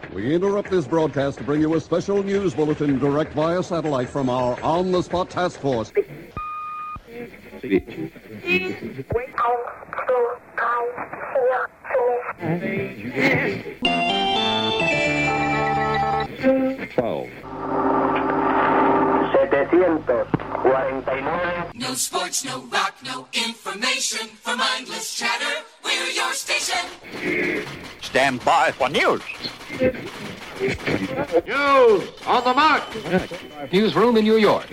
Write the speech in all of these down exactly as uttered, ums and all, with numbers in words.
We interrupt this broadcast to bring you a special news bulletin direct via satellite from our on-the-spot task force. twelve. No sports, no rock, no information. For mindless chatter, we're your station. Stand by for news. News on the mark. Newsroom in New York.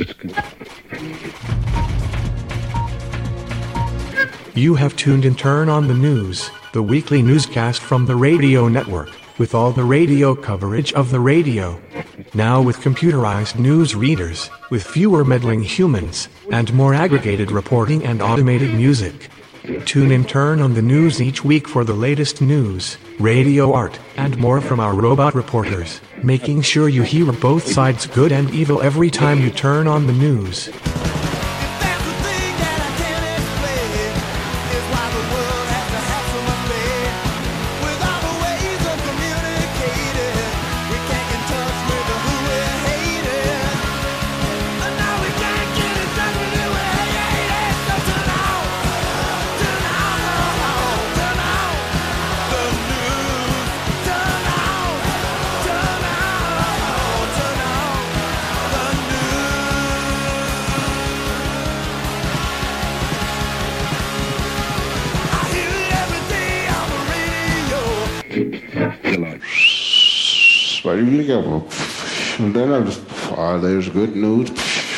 You have tuned in Turn on the News, the weekly newscast from the radio network, with all the radio coverage of the radio. Now with computerized news readers, with fewer meddling humans, and more aggregated reporting and automated music. Tune in Turn on the News each week for the latest news, radio art, and more from our robot reporters, making sure you hear both sides good and evil every time you turn on the news. And then I just, ah, there's good news.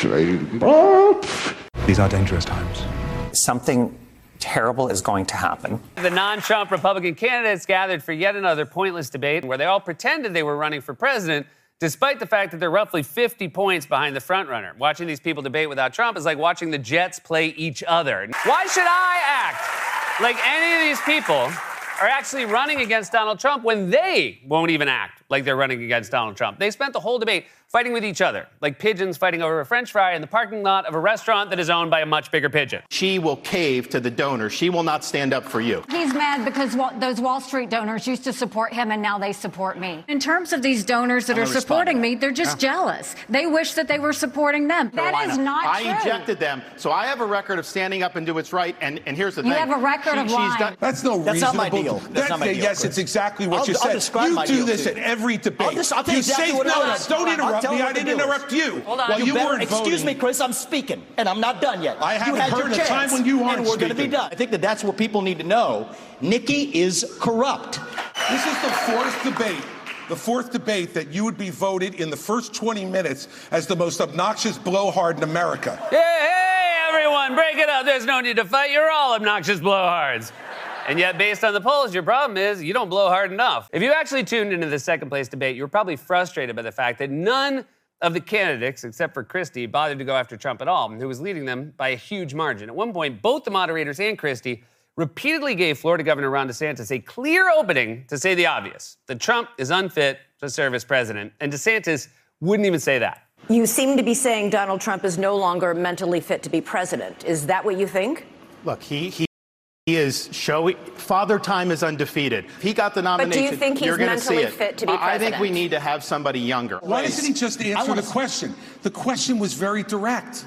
These are dangerous times. Something terrible is going to happen. The non-Trump Republican candidates gathered for yet another pointless debate where they all pretended they were running for president, despite the fact that they're roughly fifty points behind the frontrunner. Watching these people debate without Trump is like watching the Jets play each other. Why should I act like any of these people are actually running against Donald Trump when they won't even act like they're running against Donald Trump? They spent the whole debate fighting with each other, like pigeons fighting over a French fry in the parking lot of a restaurant that is owned by a much bigger pigeon. She will cave to the donor. She will not stand up for you. He's mad because those Wall Street donors used to support him and now they support me. In terms of these donors that are supporting me, they're just yeah. jealous. They wish that they were supporting them. Carolina, that is not I true. I ejected them, so I have a record of standing up and do what's right, and, and here's the you thing. You have a record she, of lying. Done, That's no That's reasonable. Not my deal. That's that, not my deal. Yes, Chris. it's exactly what I'll, you I'll said. You my do deal this too. at every debate. I'll, just, I'll tell you, you exactly say, what no, it no, is. don't interrupt me. I didn't interrupt you. Hold on. Well, you you better, weren't excuse voting. me, Chris, I'm speaking, and I'm not done yet. I haven't you had heard your a chance, time when you aren't and we're going to be done. I think that that's what people need to know. Nikki is corrupt. This is the fourth debate. The fourth debate that you would be voted in the first twenty minutes as the most obnoxious blowhard in America. Hey, hey, everyone, break it up. There's no need to fight. You're all obnoxious blowhards. And yet, based on the polls, your problem is you don't blow hard enough. If you actually tuned into the second place debate, you were probably frustrated by the fact that none of the candidates, except for Christie, bothered to go after Trump at all, who was leading them by a huge margin. At one point, both the moderators and Christie repeatedly gave Florida Governor Ron DeSantis a clear opening to say the obvious, that Trump is unfit to serve as president, and DeSantis wouldn't even say that. You seem to be saying Donald Trump is no longer mentally fit to be president. Is that what you think? Look, he... he He is showing, Father Time is undefeated. If he got the nomination, but do you think he's you're going to see mentally it. fit to be president? I think we need to have somebody younger. Why doesn't he just answer the question? The question was very direct.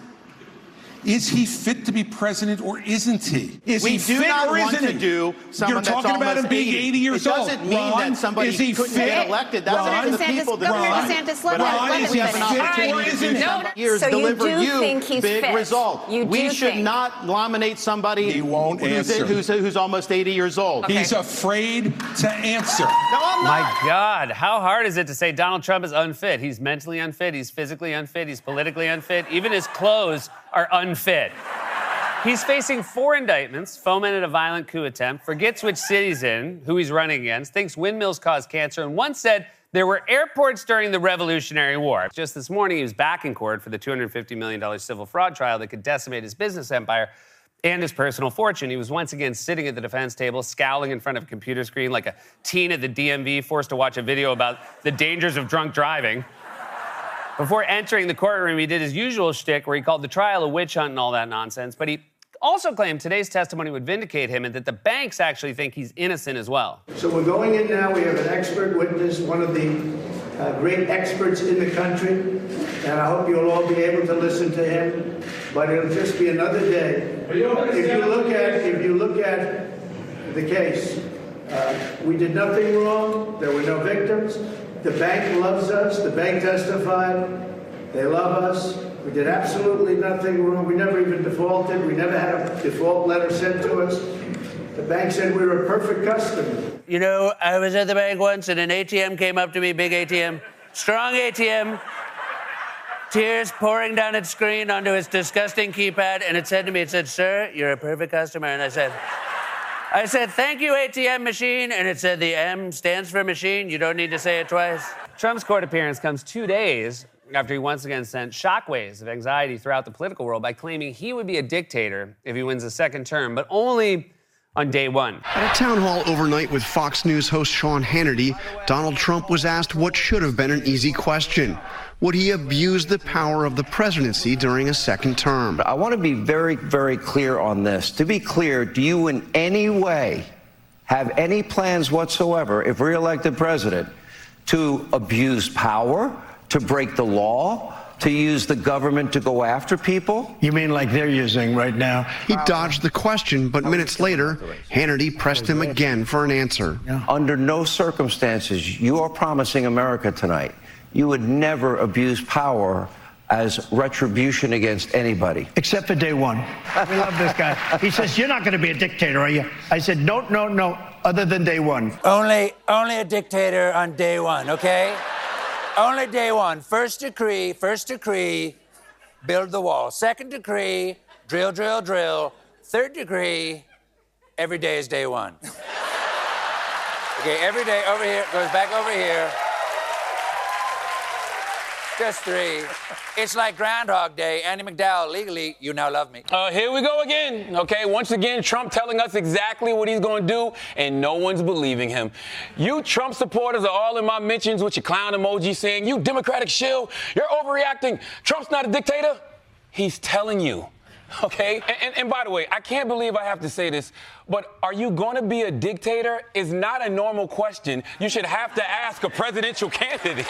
Is he fit to be president or isn't he? Is we he do fit not or want isn't to he? do someone You're talking that's about him being eighty years old. It doesn't mean Ron, that somebody is he couldn't fit? get elected. That's up to the DeSantis, people. Governor Ron, DeSantis, let but him, I let think him we have an finish. opportunity to do No, some years so deliver you do you think he's big fit. result. You do we should think. not nominate somebody He won't who's, answer. who's, who's almost eighty years old. Okay. He's afraid to answer. No, I'm not. My God, how hard is it to say Donald Trump is unfit? He's mentally unfit, he's physically unfit, he's politically unfit. Even his clothes are unfit. He's facing four indictments, fomented a violent coup attempt, forgets which city he's in, who he's running against, thinks windmills cause cancer, and once said there were airports during the Revolutionary War. Just this morning, he was back in court for the two hundred fifty million dollars civil fraud trial that could decimate his business empire and his personal fortune. He was once again sitting at the defense table, scowling in front of a computer screen like a teen at the D M V forced to watch a video about the dangers of drunk driving. Before entering the courtroom, he did his usual shtick where he called the trial a witch hunt and all that nonsense, but he also claimed today's testimony would vindicate him and that the banks actually think he's innocent as well. So we're going in now. We have an expert witness, one of the uh, great experts in the country, and I hope you'll all be able to listen to him. But it'll just be another day. If you look at, if you look at the case, uh, we did nothing wrong. There were no victims. The bank loves us. The bank testified. They love us. We did absolutely nothing wrong. We never even defaulted. We never had a default letter sent to us. The bank said we were a perfect customer. You know, I was at the bank once and an A T M came up to me, big A T M, strong A T M, tears pouring down its screen onto its disgusting keypad, and it said to me, it said, "Sir, you're a perfect customer." And I said, I said, "Thank you, A T M machine." And it said, the M stands for machine. You don't need to say it twice. Trump's court appearance comes two days after he once again sent shockwaves of anxiety throughout the political world by claiming he would be a dictator if he wins a second term, but only on day one. At a town hall overnight with Fox News host Sean Hannity, Donald Trump was asked what should have been an easy question. Would he abuse the power of the presidency during a second term? I want to be very, very clear on this. To be clear, do you in any way have any plans whatsoever, if reelected president, to abuse power, to break the law, to use the government to go after people? You mean like they're using right now? He dodged the question, but minutes later, Hannity pressed him again for an answer. Yeah. Under no circumstances, you are promising America tonight, you would never abuse power as retribution against anybody. Except for day one. We love this guy. He says, "You're not going to be a dictator, are you?" I said, "No, no, no, other than day one." Only, only a dictator on day one, okay? Only day one. First decree, first decree, build the wall. Second decree, drill, drill, drill. Third decree, every day is day one. Okay, every day over here, goes back over here. Just three. It's like Groundhog Day. Andy McDowell, legally, you now love me. Uh, here we go again, okay? Once again, Trump telling us exactly what he's going to do, and no one's believing him. You Trump supporters are all in my mentions with your clown emoji saying, "You Democratic shill, you're overreacting. Trump's not a dictator." He's telling you, okay? And, and, and by the way, I can't believe I have to say this, but are you going to be a dictator is not a normal question you should have to ask a presidential candidate.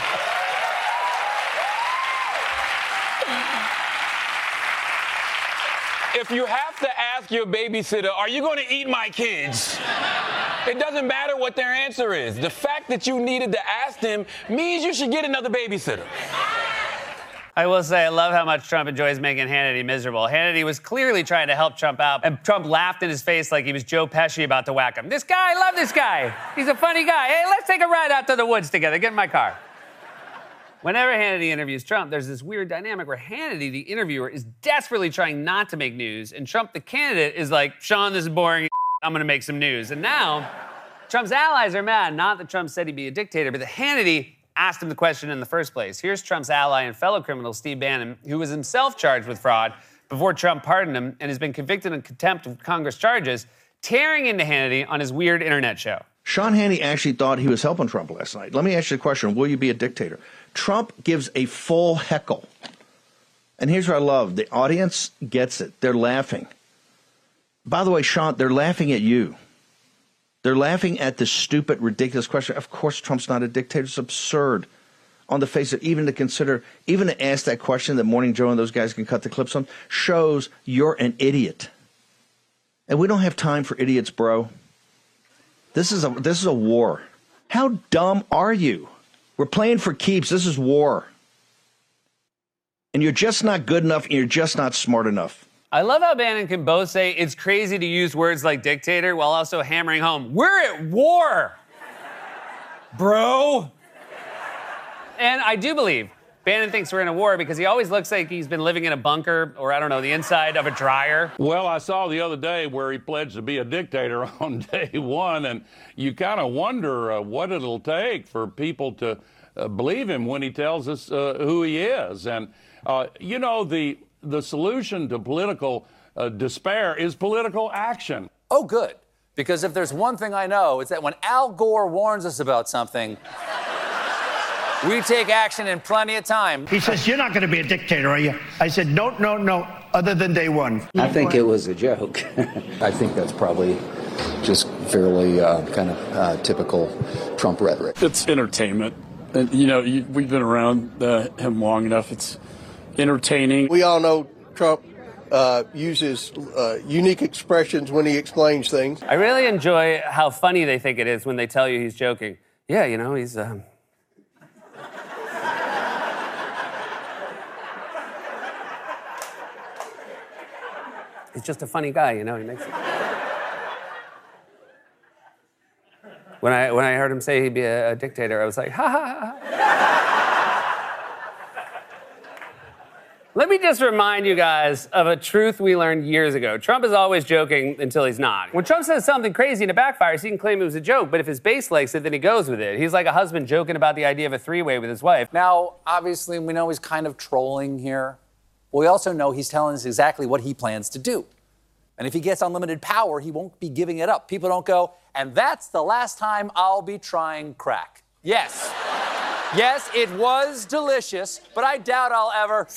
If you have to ask your babysitter, "Are you going to eat my kids?" it doesn't matter what their answer is. The fact that you needed to ask them means you should get another babysitter. I will say, I love how much Trump enjoys making Hannity miserable. Hannity was clearly trying to help Trump out, and Trump laughed in his face like he was Joe Pesci about to whack him. "This guy, I love this guy. He's a funny guy. Hey, let's take a ride out to the woods together. Get in my car." Whenever Hannity interviews Trump, there's this weird dynamic where Hannity, the interviewer, is desperately trying not to make news, and Trump, the candidate, is like, "Sean, this is boring. I'm going to make some news." And now, Trump's allies are mad, not that Trump said he'd be a dictator, but that Hannity asked him the question in the first place. Here's Trump's ally and fellow criminal, Steve Bannon, who was himself charged with fraud before Trump pardoned him and has been convicted on contempt of Congress charges, tearing into Hannity on his weird internet show. Sean Hannity actually thought he was helping Trump last night. Let me ask you a question. Will you be a dictator? Trump gives a full heckle. And here's what I love. The audience gets it. They're laughing. By the way, Sean, they're laughing at you. They're laughing at this stupid, ridiculous question. Of course, Trump's not a dictator. It's absurd. On the face of it, even to consider, even to ask that question that Morning Joe and those guys can cut the clips on, shows you're an idiot. And we don't have time for idiots, bro. This is a this is a war. How dumb are you? We're playing for keeps. This is war. And you're just not good enough, and you're just not smart enough. I love how Bannon can both say it's crazy to use words like dictator while also hammering home, we're at war, bro. And I do believe Bannon thinks we're in a war because he always looks like he's been living in a bunker or, I don't know, the inside of a dryer. Well, I saw the other day where he pledged to be a dictator on day one, and you kind of wonder uh, what it'll take for people to uh, believe him when he tells us uh, who he is. And, uh, you know, the, the solution to political uh, despair is political action. Oh, good. Because if there's one thing I know, it's that when Al Gore warns us about something, We take action in plenty of time. He says, you're not going to be a dictator, are you? I said, no, no, no, other than day one. I think it was a joke. I think that's probably just fairly uh, kind of uh, typical Trump rhetoric. It's entertainment. And, you know, you, we've been around uh, him long enough. It's entertaining. We all know Trump uh, uses uh, unique expressions when he explains things. I really enjoy how funny they think it is when they tell you he's joking. Yeah, you know, he's... Um... he's just a funny guy, you know, he makes it... When I, when I heard him say he'd be a, a dictator, I was like, ha, ha, ha. Let me just remind you guys of a truth we learned years ago. Trump is always joking until he's not. When Trump says something crazy and it backfires, he can claim it was a joke, but if his base likes it, then he goes with it. He's like a husband joking about the idea of a three-way with his wife. Now, obviously, we know he's kind of trolling here. But we also know he's telling us exactly what he plans to do. And if he gets unlimited power, he won't be giving it up. People don't go, and that's the last time I'll be trying crack. Yes. Yes, it was delicious, but I doubt I'll ever...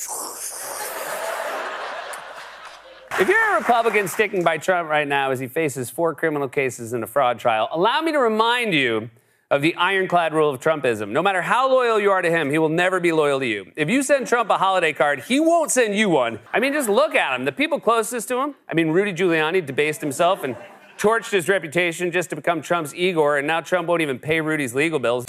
If you're a Republican sticking by Trump right now as he faces four criminal cases and a fraud trial, allow me to remind you of the ironclad rule of Trumpism. No matter how loyal you are to him, he will never be loyal to you. If you send Trump a holiday card, he won't send you one. I mean, just look at him. The people closest to him, I mean, Rudy Giuliani debased himself and torched his reputation just to become Trump's Igor, and now Trump won't even pay Rudy's legal bills.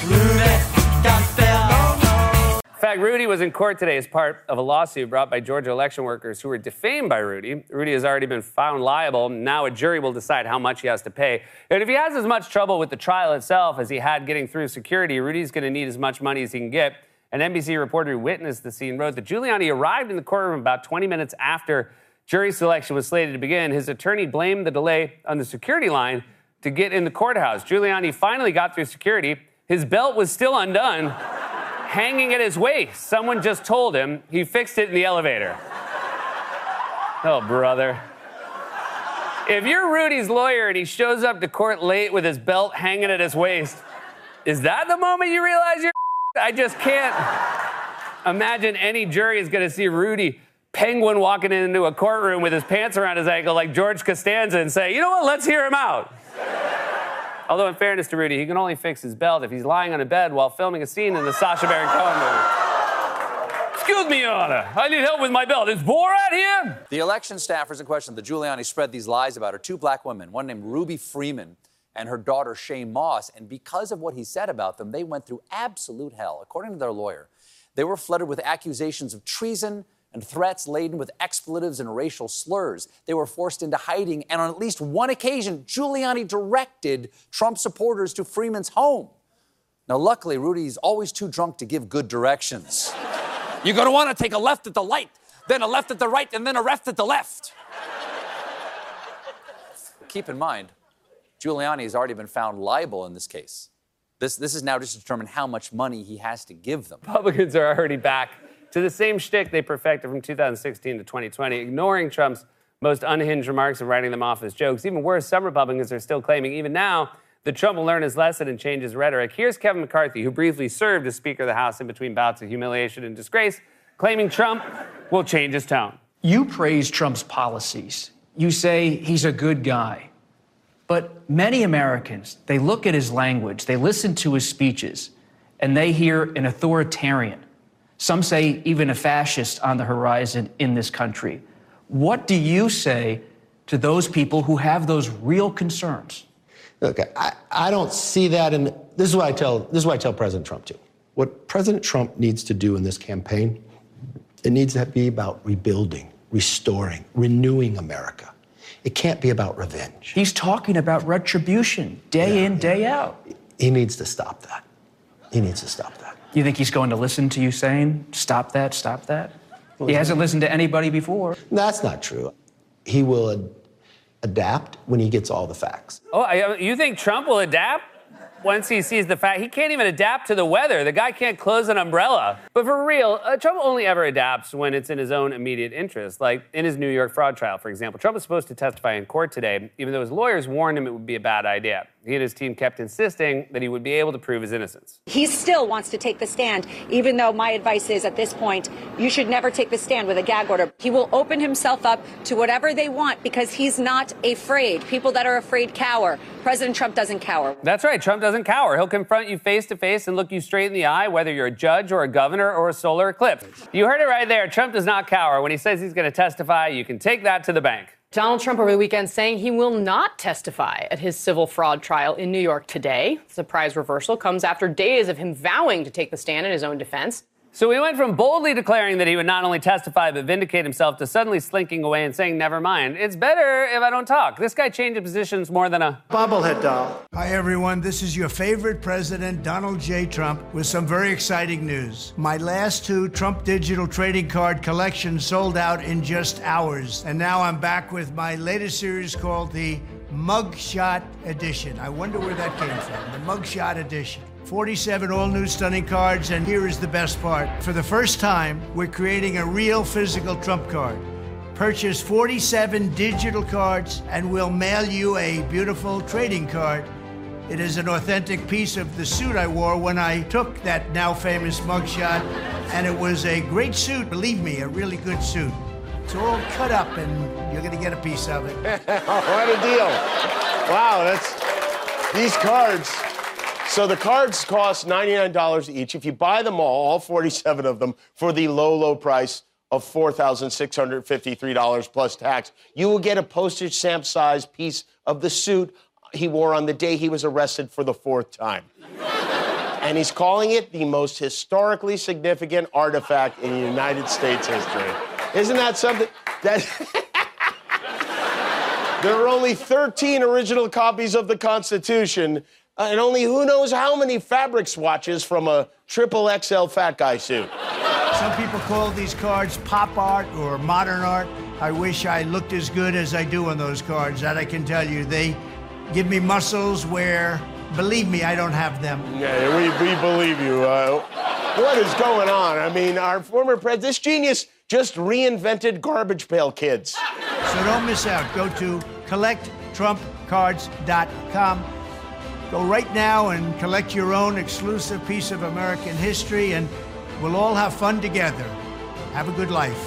In fact, Rudy was in court today as part of a lawsuit brought by Georgia election workers who were defamed by Rudy. Rudy has already been found liable. Now a jury will decide how much he has to pay. And if he has as much trouble with the trial itself as he had getting through security, Rudy's going to need as much money as he can get. An N B C reporter who witnessed the scene wrote that Giuliani arrived in the courtroom about twenty minutes after jury selection was slated to begin. His attorney blamed the delay on the security line to get in the courthouse. Giuliani finally got through security. His belt was still undone, hanging at his waist. Someone just told him he fixed it in the elevator. Oh, brother. If you're Rudy's lawyer and he shows up to court late with his belt hanging at his waist, is that the moment you realize you're I just can't imagine any jury is going to see Rudy Penguin walking into a courtroom with his pants around his ankle like George Costanza and say, you know what, let's hear him out. Although, in fairness to Rudy, he can only fix his belt if he's lying on a bed while filming a scene in the Sacha Baron Cohen movie. Excuse me, Your Honor. I need help with my belt. Is Borat here? The election staffers in question that Giuliani spread these lies about are two black women, one named Ruby Freeman and her daughter Shay Moss. And because of what he said about them, they went through absolute hell. According to their lawyer, they were flooded with accusations of treason and threats laden with expletives and racial slurs. They were forced into hiding, and on at least one occasion, Giuliani directed Trump supporters to Freeman's home. Now, luckily, Rudy's always too drunk to give good directions. You're gonna wanna take a left at the light, then a left at the right, and then a left at the left. Keep in mind, Giuliani has already been found liable in this case. This, this is now just to determine how much money he has to give them. Republicans are already back to the same shtick they perfected from two thousand sixteen to twenty twenty, ignoring Trump's most unhinged remarks and writing them off as jokes. Even worse, some Republicans are still claiming, even now, that Trump will learn his lesson and change his rhetoric. Here's Kevin McCarthy, who briefly served as Speaker of the House in between bouts of humiliation and disgrace, claiming Trump will change his tone. You praise Trump's policies. You say he's a good guy. But many Americans, they look at his language, they listen to his speeches, and they hear an authoritarian. Some say even a fascist on the horizon in this country. What do you say to those people who have those real concerns? Look, I, I don't see that, and this is what I tell this is what I tell President Trump too. What President Trump needs to do in this campaign, it needs to be about rebuilding, restoring, renewing America. It can't be about revenge. He's talking about retribution day Yeah, in, day out. He needs to stop that. He needs to stop that. You think he's going to listen to you saying, stop that, stop that? He hasn't listened to anybody before. That's not true. He will ad- adapt when he gets all the facts. Oh, I- you think Trump will adapt once he sees the fact? He can't even adapt to the weather. The guy can't close an umbrella. But for real, uh, Trump only ever adapts when it's in his own immediate interest, like in his New York fraud trial, for example. Trump was supposed to testify in court today, even though his lawyers warned him it would be a bad idea. He and his team kept insisting that he would be able to prove his innocence. He still wants to take the stand, even though my advice is at this point, you should never take the stand with a gag order. He will open himself up to whatever they want because he's not afraid. People that are afraid cower. President Trump doesn't cower. That's right. Trump doesn't cower. He'll confront you face to face and look you straight in the eye, whether you're a judge or a governor or a solar eclipse. You heard it right there. Trump does not cower. When he says he's going to testify, you can take that to the bank. Donald Trump over the weekend saying he will not testify at his civil fraud trial in New York today. Surprise reversal comes after days of him vowing to take the stand in his own defense. So he went from boldly declaring that he would not only testify but vindicate himself to suddenly slinking away and saying, never mind. It's better if I don't talk. This guy changed positions more than a bobblehead doll. Hi, everyone. This is your favorite president, Donald J. Trump, with some very exciting news. My last two Trump digital trading card collections sold out in just hours. And now I'm back with my latest series called the Mugshot Edition. I wonder where that came from, the Mugshot Edition. forty-seven all-new stunning cards, and here is the best part. For the first time, we're creating a real physical Trump card. Purchase forty-seven digital cards, and we'll mail you a beautiful trading card. It is an authentic piece of the suit I wore when I took that now famous mugshot, and it was a great suit, believe me, a really good suit. It's all cut up, and you're gonna get a piece of it. What a deal. Wow, that's, these cards. So the cards cost ninety-nine dollars each. If you buy them all, all forty-seven of them, for the low, low price of four thousand six hundred fifty-three dollars plus tax, you will get a postage stamp size piece of the suit he wore on the day he was arrested for the fourth time. And he's calling it the most historically significant artifact in United States history. Isn't that something? That there are only thirteen original copies of the Constitution, Uh, and only who knows how many fabric swatches from a triple X L fat guy suit. Some people call these cards pop art or modern art. I wish I looked as good as I do on those cards. That I can tell you. They give me muscles where, believe me, I don't have them. Yeah, we, we believe you. Uh, what is going on? I mean, our former president, this genius just reinvented Garbage Pail Kids. So don't miss out. Go to collect trump cards dot com. Go right now and collect your own exclusive piece of American history, and we'll all have fun together. Have a good life.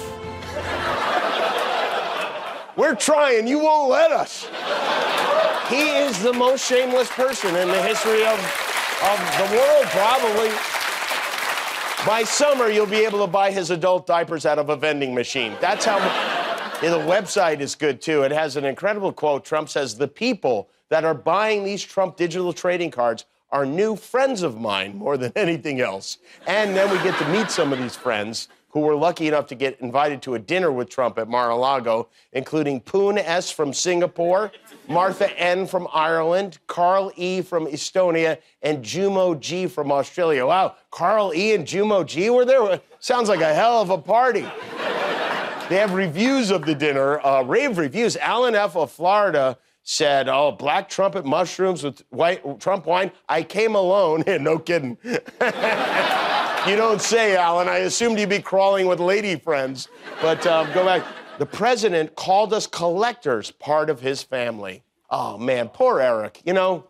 We're trying. You won't let us. He is the most shameless person in the history of, of the world, probably. By summer, you'll be able to buy his adult diapers out of a vending machine. That's how... Yeah, the website is good, too. It has an incredible quote. Trump says, the people that are buying these Trump digital trading cards are new friends of mine more than anything else. And then we get to meet some of these friends who were lucky enough to get invited to a dinner with Trump at Mar-a-Lago, including Poon S. from Singapore, Martha N. from Ireland, Carl E. from Estonia, and Jumo G. from Australia. Wow, Carl E. and Jumo G. were there? Sounds like a hell of a party. They have reviews of the dinner, uh, rave reviews. Alan F. of Florida said, oh, black trumpet mushrooms with white Trump wine. I came alone. No kidding. You don't say, Alan. I assumed you'd be crawling with lady friends. But um, go back. The president called us collectors, part of his family. Oh, man, poor Eric. You know,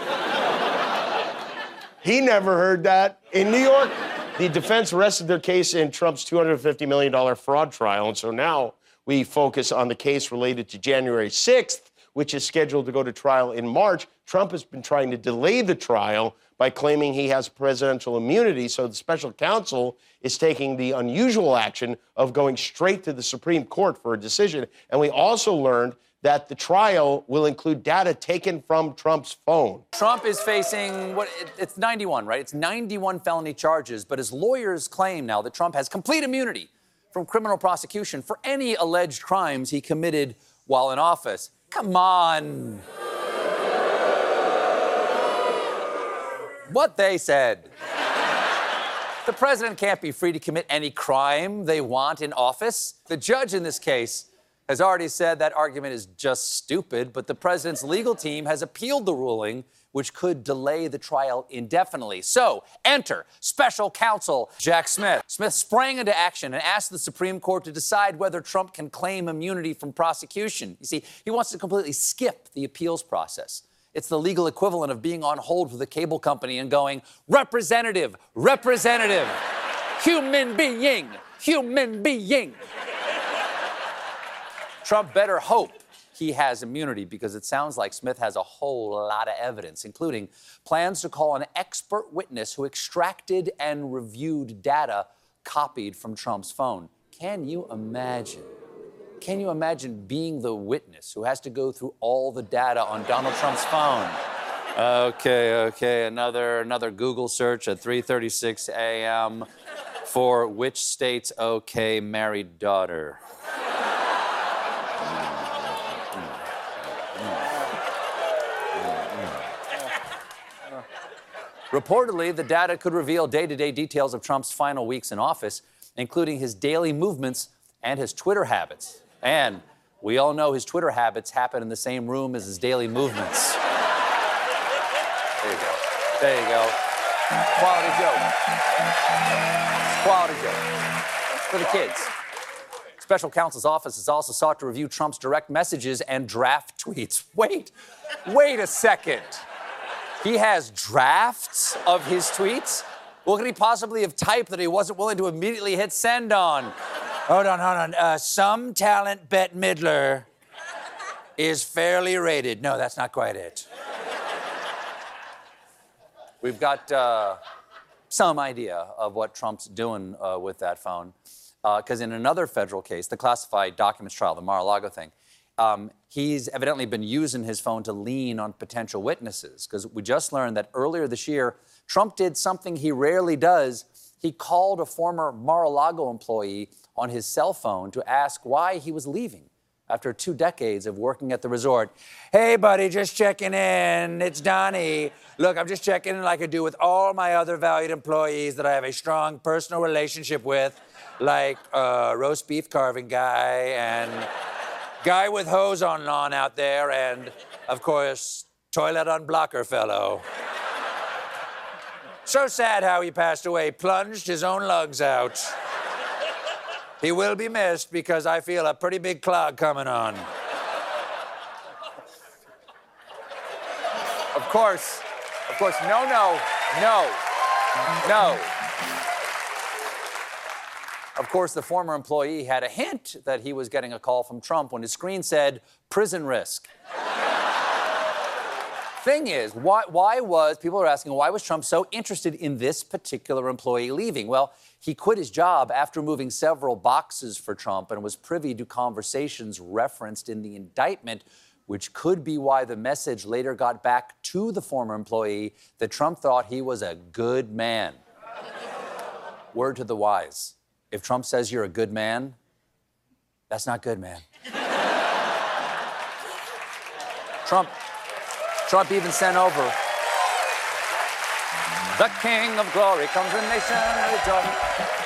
he never heard that. In New York, the defense rested their case in Trump's two hundred fifty million dollars fraud trial. And so now we focus on the case related to January sixth, which is scheduled to go to trial in March. Trump has been trying to delay the trial by claiming he has presidential immunity. So the special counsel is taking the unusual action of going straight to the Supreme Court for a decision. And we also learned that the trial will include data taken from Trump's phone. Trump is facing, what, it's ninety-one, right? It's ninety-one felony charges, but his lawyers claim now that Trump has complete immunity from criminal prosecution for any alleged crimes he committed while in office. Come on. What they said. The president can't be free to commit any crime they want in office. The judge in this case has already said that argument is just stupid, but the president's legal team has appealed the ruling, which could delay the trial indefinitely. So, enter special counsel Jack Smith. Smith sprang into action and asked the Supreme Court to decide whether Trump can claim immunity from prosecution. You see, he wants to completely skip the appeals process It's the legal equivalent of being on hold with a cable company and going, representative, representative, human being, human being. Trump better hope he has immunity, because it sounds like Smith has a whole lot of evidence, including plans to call an expert witness who extracted and reviewed data copied from Trump's phone. Can you imagine? Can you imagine being the witness who has to go through all the data on Donald Trump's phone? Okay, okay, another another Google search at three thirty-six a.m. for which state's okay married daughter. Reportedly, the data could reveal day-to-day details of Trump's final weeks in office, including his daily movements and his Twitter habits. And we all know his Twitter habits happen in the same room as his daily movements. There you go. There you go. Quality joke. Quality joke. For the kids. Special counsel's office has also sought to review Trump's direct messages and draft tweets. Wait, wait a second. He has drafts of his tweets? What could he possibly have typed that he wasn't willing to immediately hit send on? Hold on, hold on. Uh, some talent Bette Midler is fairly rated. No, that's not quite it. We've got uh, some idea of what Trump's doing uh, with that phone. Because uh, in another federal case, the classified documents trial, the Mar-a-Lago thing, Um, he's evidently been using his phone to lean on potential witnesses, because we just learned that earlier this year, Trump did something he rarely does. He called a former Mar-a-Lago employee on his cell phone to ask why he was leaving after two decades of working at the resort. Hey, buddy, just checking in. It's Donnie. Look, I'm just checking in like I do with all my other valued employees that I have a strong personal relationship with, like uh, roast beef carving guy and guy with hose on lawn out there, and, of course, toilet unblocker fellow. So sad how he passed away, plunged his own lugs out. He will be missed because I feel a pretty big clog coming on. Of course, of course, no, no, no, no. Of course, the former employee had a hint that he was getting a call from Trump when his screen said, prison risk. Thing is, why, why was, people are asking, why was Trump so interested in this particular employee leaving? Well, he quit his job after moving several boxes for Trump and was privy to conversations referenced in the indictment, which could be why the message later got back to the former employee that Trump thought he was a good man. Word to the wise. If Trump says you're a good man, that's not good, man. Trump, Trump even sent over, the King of Glory comes the nation rejoicing.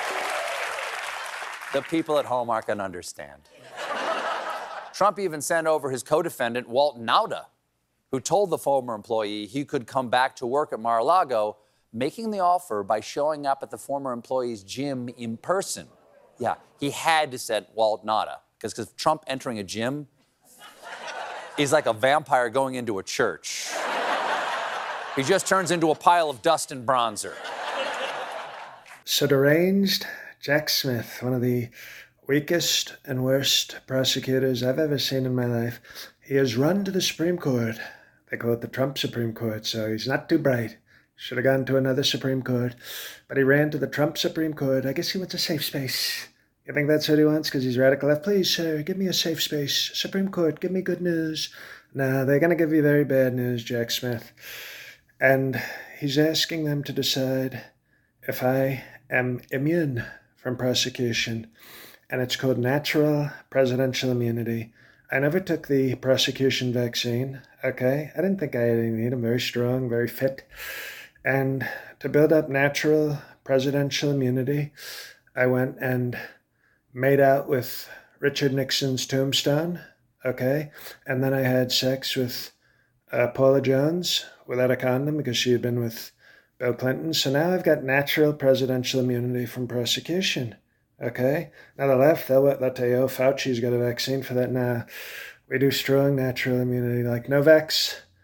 The people at home aren't going to understand. Trump even sent over his co-defendant, Walt Nauta, who told the former employee he could come back to work at Mar-a-Lago, making the offer by showing up at the former employee's gym in person. Yeah, he had to send Walt Nauta, because Trump entering a gym is like a vampire going into a church. He just turns into a pile of dust and bronzer. So deranged, Jack Smith, one of the weakest and worst prosecutors I've ever seen in my life. He has run to the Supreme Court. They call it the Trump Supreme Court, so he's not too bright. Should have gone to another Supreme Court, but he ran to the Trump Supreme Court. I guess he wants a safe space. You think that's what he wants because he's radical left? Please, sir, give me a safe space. Supreme Court, give me good news. No, they're going to give you very bad news, Jack Smith. And he's asking them to decide if I am immune from prosecution. And it's called natural presidential immunity. I never took the prosecution vaccine, okay? I didn't think I need them. Very strong, very fit. And to build up natural presidential immunity, I went and made out with Richard Nixon's tombstone, okay? And then I had sex with uh, Paula Jones without a condom because she had been with Bill Clinton. So now I've got natural presidential immunity from prosecution, okay? Now the left, they'll, they'll tell you, oh, Fauci's got a vaccine for that. Nah, we do strong natural immunity like Novavax.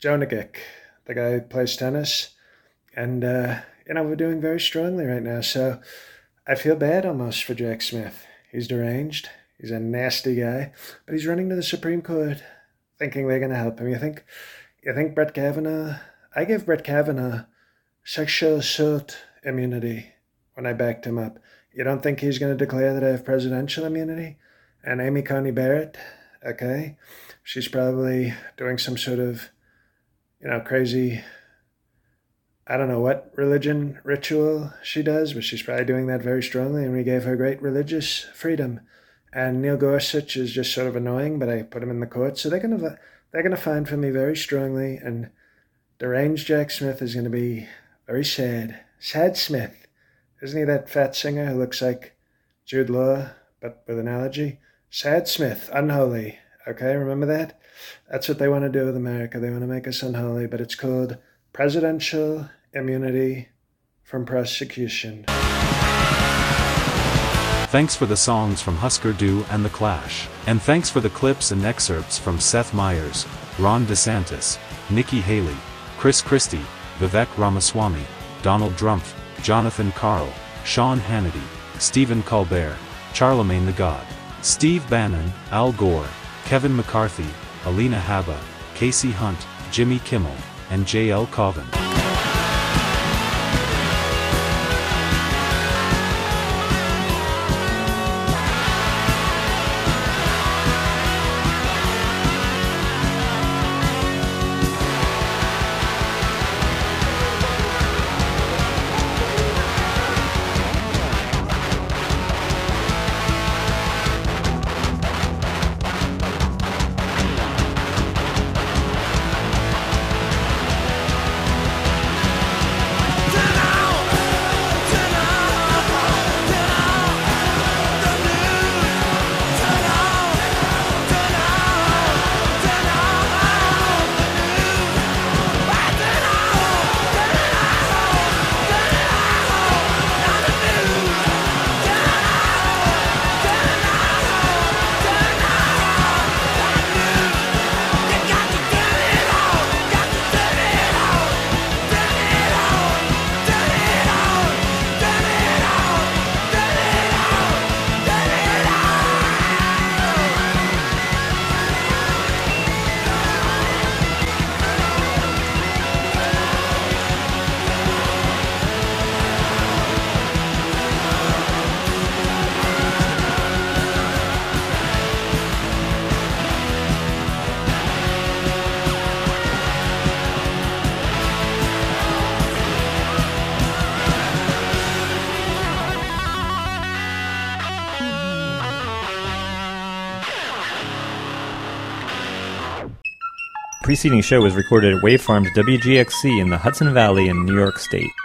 Jonagic, the guy who plays tennis. And, uh, you know, we're doing very strongly right now. So I feel bad almost for Jack Smith. He's deranged. He's a nasty guy. But he's running to the Supreme Court thinking they're going to help him. You think, you think Brett Kavanaugh... I gave Brett Kavanaugh sexual assault immunity when I backed him up. You don't think he's going to declare that I have presidential immunity? And Amy Coney Barrett, okay, she's probably doing some sort of, you know, crazy, I don't know what religion ritual she does, but she's probably doing that very strongly, and we gave her great religious freedom. And Neil Gorsuch is just sort of annoying, but I put him in the court, so they're going to they're going to find for me very strongly, and deranged Jack Smith is going to be very sad. Sad Smith. Isn't he that fat singer who looks like Jude Law, but with an allergy? Sad Smith, unholy. Okay, remember that? That's what they want to do with America. They want to make us unholy, but it's called presidential immunity from prosecution. Thanks for the songs from Husker Du and The Clash. And thanks for the clips and excerpts from Seth Meyers, Ron DeSantis, Nikki Haley, Chris Christie, Vivek Ramaswamy, Donald Trump, Jonathan Karl, Sean Hannity, Stephen Colbert, Charlemagne the God, Steve Bannon, Al Gore, Kevin McCarthy, Alina Habba, Casey Hunt, Jimmy Kimmel, and J L Cauvin. The preceding show was recorded at Wave Farms W G X C in the Hudson Valley in New York State.